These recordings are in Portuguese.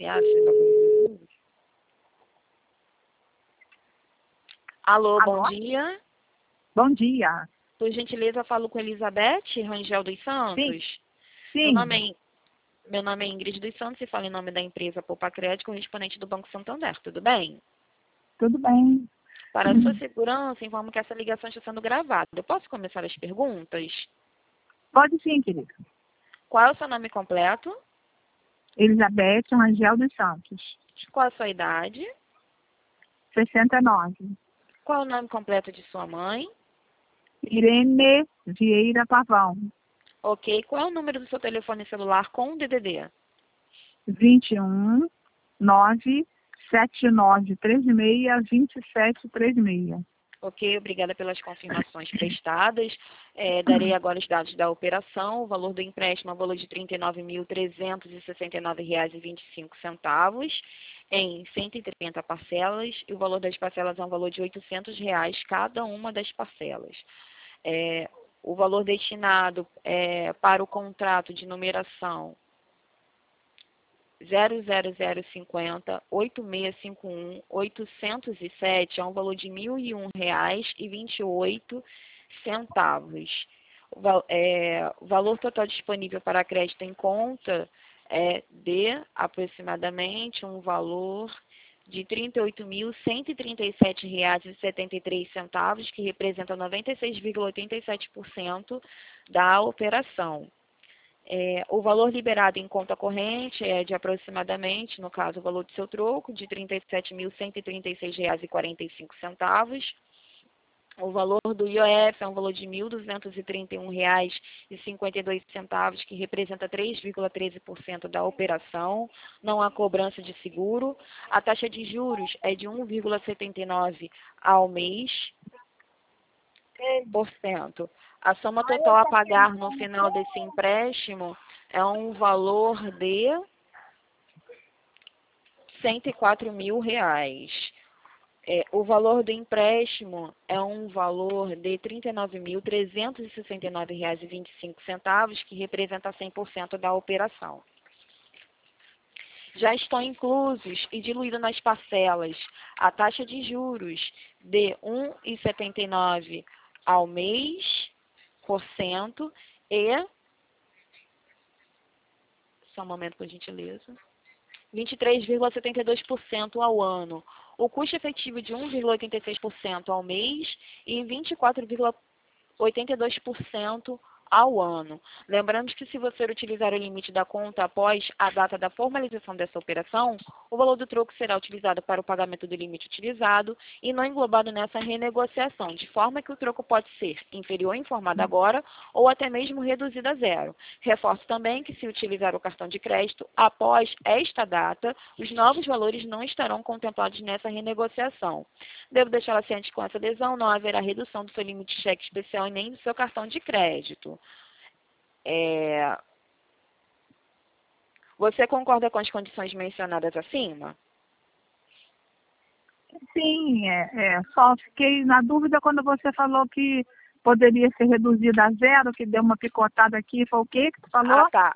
Você acha? Alô, Alô? bom dia. Bom dia. Por gentileza, falo com Elizabeth Rangel dos Santos. Meu Sim. nome é Ingrid dos Santos e falo em nome da empresa Poupa Crédito, correspondente do Banco Santander. Tudo bem? Tudo bem. Para a sua segurança, informo que essa ligação está sendo gravada. Eu posso começar as perguntas? Pode sim, querida. Qual é o seu nome completo? Elizabeth Rangel dos Santos. Qual é a sua idade? 69. Qual é o nome completo de sua mãe? Irene Vieira Pavão. Ok. Qual é o número do seu telefone celular com o DDD? 21 9 7936 2736. Ok, obrigada pelas confirmações prestadas. Darei agora os dados da operação. O valor do empréstimo é o valor de R$ 39.369,25 em 130 parcelas. E o valor das parcelas é um valor de R$ 800 cada uma das parcelas. O valor destinado para o contrato de numeração 00050 8651 807 é um valor de R$ 1.001,28. O valor total disponível para crédito em conta é de aproximadamente um valor de R$ 38.137,73, que representa 96,87% da operação. O valor liberado em conta corrente é de aproximadamente, no caso, o valor do seu troco, de R$ 37.136,45. O valor do IOF é um valor de R$ 1.231,52, que representa 3,13% da operação. Não há cobrança de seguro. A taxa de juros é de 1,79% ao mês. A soma total a pagar no final desse empréstimo é um valor de R$ 104 mil. O valor do empréstimo é um valor de R$ 39.369,25, que representa 100% da operação. Já estão inclusos e diluídos nas parcelas a taxa de juros de 1,79% ao mês, e, só um momento, por gentileza, 23,72% ao ano. O custo efetivo de 1,86% ao mês e 24,82% ao ano. Lembrando que se você utilizar o limite da conta após a data da formalização dessa operação, o valor do troco será utilizado para o pagamento do limite utilizado e não englobado nessa renegociação, de forma que o troco pode ser inferior informado agora ou até mesmo reduzido a zero. Reforço também que se utilizar o cartão de crédito após esta data, os novos valores não estarão contemplados nessa renegociação. Devo deixá-la ciente que com essa adesão não haverá redução do seu limite de cheque especial e nem do seu cartão de crédito. Você concorda com as condições mencionadas acima? Sim, só fiquei na dúvida quando você falou que poderia ser reduzida a zero, que deu uma picotada aqui. Foi o quê que tu falou? Ah, tá.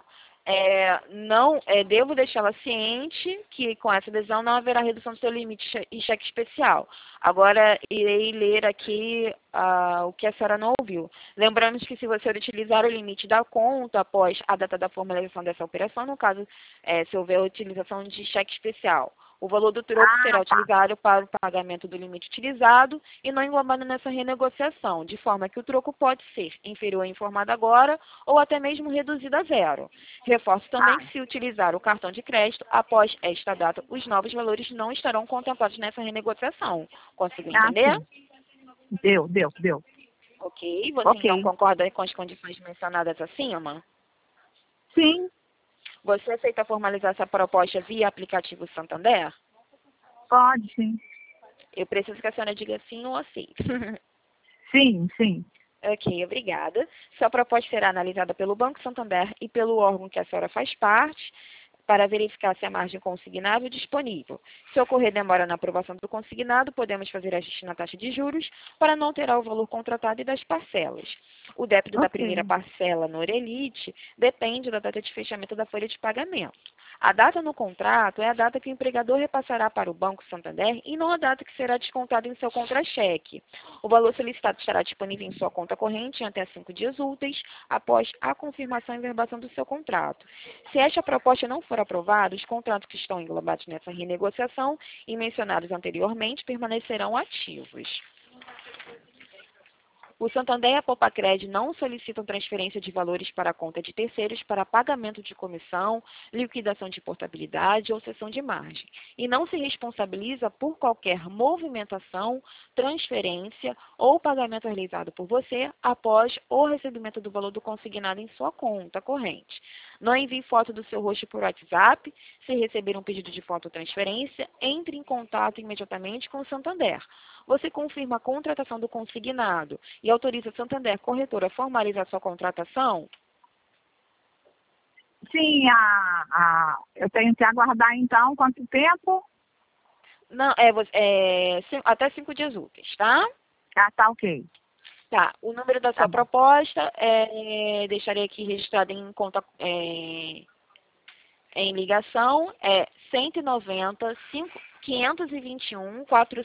Devo deixá-la ciente que com essa adesão não haverá redução do seu limite e cheque especial. Agora, irei ler aqui o que a senhora não ouviu. Lembrando que se você utilizar o limite da conta após a data da formalização dessa operação, no caso, se houver utilização de cheque especial, o valor do troco será utilizado para o pagamento do limite utilizado e não englobado nessa renegociação, de forma que o troco pode ser inferior ao informado agora ou até mesmo reduzido a zero. Reforço também que se utilizar o cartão de crédito após esta data, os novos valores não estarão contemplados nessa renegociação. Conseguiu entender? Sim. Deu. Ok. Você então concorda com as condições mencionadas acima? Sim, Você aceita formalizar essa proposta via aplicativo Santander? pode, sim. Eu preciso que a senhora diga sim ou sim. Sim. Ok, obrigada. Sua proposta será analisada pelo Banco Santander e pelo órgão que a senhora faz parte para verificar se a margem consignável é disponível. Se ocorrer demora na aprovação do consignado, podemos fazer ajuste na taxa de juros para não alterar o valor contratado e das parcelas. O débito da primeira parcela no Orelite depende da data de fechamento da folha de pagamento. A data no contrato é a data que o empregador repassará para o Banco Santander e não a data que será descontada em seu contra-cheque. O valor solicitado estará disponível em sua conta corrente em até 5 dias úteis após a confirmação e verbação do seu contrato. Se esta proposta não for aprovada, os contratos que estão englobados nessa renegociação e mencionados anteriormente permanecerão ativos. O Santander e a Popacred não solicitam transferência de valores para a conta de terceiros para pagamento de comissão, liquidação de portabilidade ou cessão de margem, e não se responsabiliza por qualquer movimentação, transferência ou pagamento realizado por você após o recebimento do valor do consignado em sua conta corrente. Não envie foto do seu rosto por WhatsApp. Se receber um pedido de foto ou transferência, entre em contato imediatamente com o Santander. Você confirma a contratação do consignado e autoriza o Santander Corretora a formalizar sua contratação? Sim, eu tenho que aguardar então quanto tempo? Não, até 5 dias úteis, tá? Ah, tá ok. Tá, o número da Tá sua bom. proposta, deixarei aqui registrado em conta, em ligação, é 190 521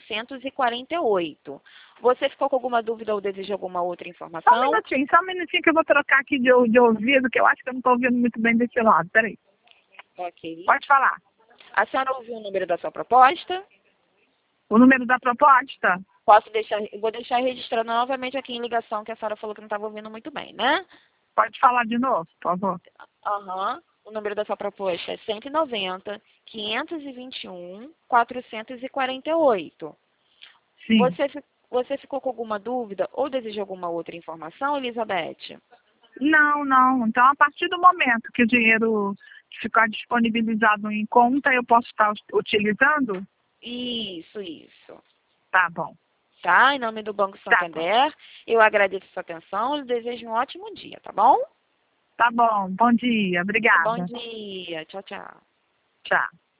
448. Você ficou com alguma dúvida ou deseja alguma outra informação? Só um minutinho que eu vou trocar aqui de ouvido, que eu acho que eu não estou ouvindo muito bem desse lado. Peraí. Ok. Pode falar. A senhora ouviu o número da sua proposta? O número da proposta? Vou deixar registrado novamente aqui em ligação, que a senhora falou que não estava ouvindo muito bem, né? Pode falar de novo, por favor. Aham. O número da sua proposta é 190 521 448. Sim. Você ficou com alguma dúvida ou deseja alguma outra informação, Elizabeth? Não. Então, a partir do momento que o dinheiro ficar disponibilizado em conta, eu posso estar utilizando? Isso. Tá bom. Tá? Em nome do Banco Santander, eu agradeço a sua atenção e desejo um ótimo dia, tá bom? Tá bom. Bom dia. Obrigada. Bom dia. Tchau. Tchau.